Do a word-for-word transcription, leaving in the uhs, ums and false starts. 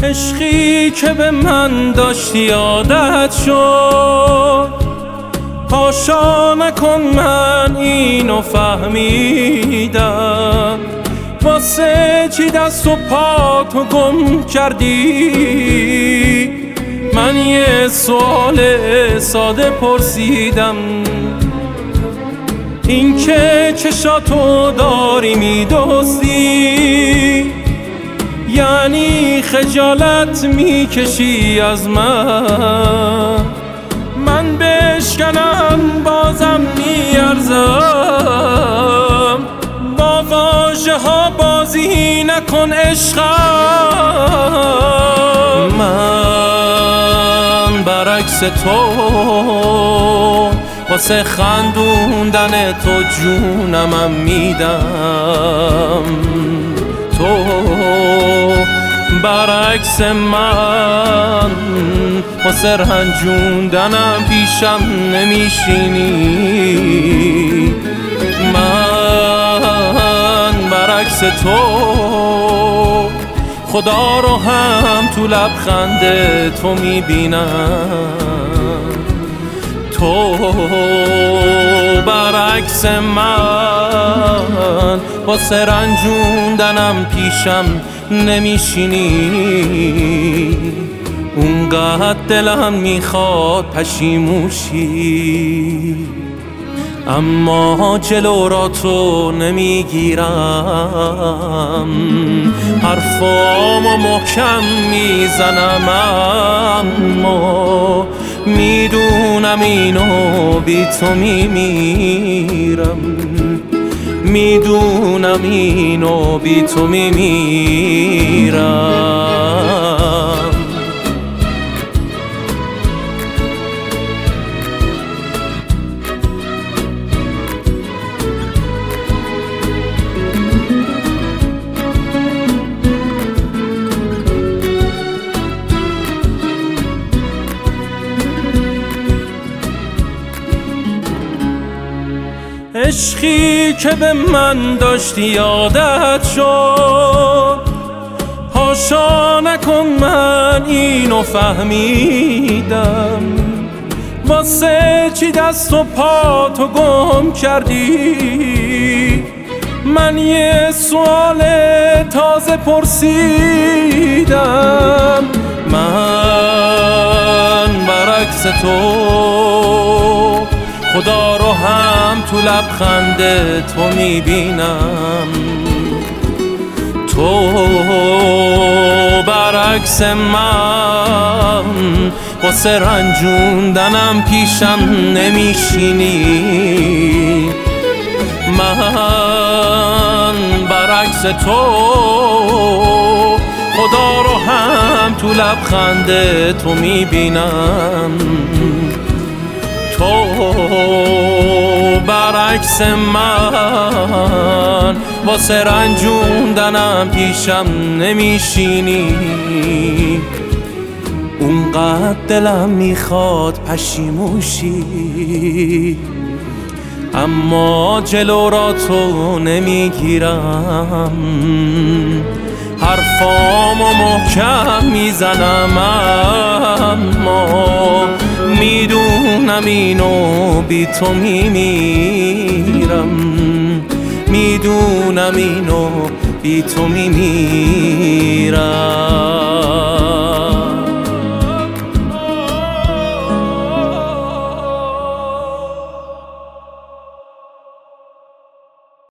عشقی که به من داشتی عادت شد، حاشا نکن من اینو فهمیدم، واسه چی دست و پا تو گم کردی؟ من یه سوال ساده پرسیدم، این که چشاتو داری میدوزی، یعنی خجالت میکشی از من؟ من بشکنم بازم میارزم، با واژه ها بازی نکن عشقم. من برعکس تو واسه خندوندن تو جونمم میدم، تو برعکس من واسه رنجوندنم پیشم نمیشینی. من برعکس تو خدا رو هم تو لبخند تو میبینم، تو برعکس من واسه رنجوندنم پیشم نمیشینی. اونقدر دلم میخواد پشیموشی، اما جلو را تو نمیگیرم، حرفامو محکم میزنم، اما میدونم اینو بی تو میمیرم، میدونم اینو بی تو میمیرم. عشقی که به من داشتی عادت شد، حاشا نکن من اینو فهمیدم، واسه چی دست و پا تو گم کردی؟ من یه سوال تازه پرسیدم، من برعکس تو خدا رو هم تو لبخند تو میبینم، تو برعکس من واسه رنجوندنم پیشم نمیشینی. من برعکس تو خدا رو هم تو لبخند تو میبینم، تو برعکس من واسه رنجوندنم پیشم نمیشینی. اونقدر دلم میخواد پشیموشی، اما جلو را تو نمیگیرم، حرفامو محکم میزنم، اما میدونم اینو بی تو میمیرم، میدونم اینو بی تو میمیرم.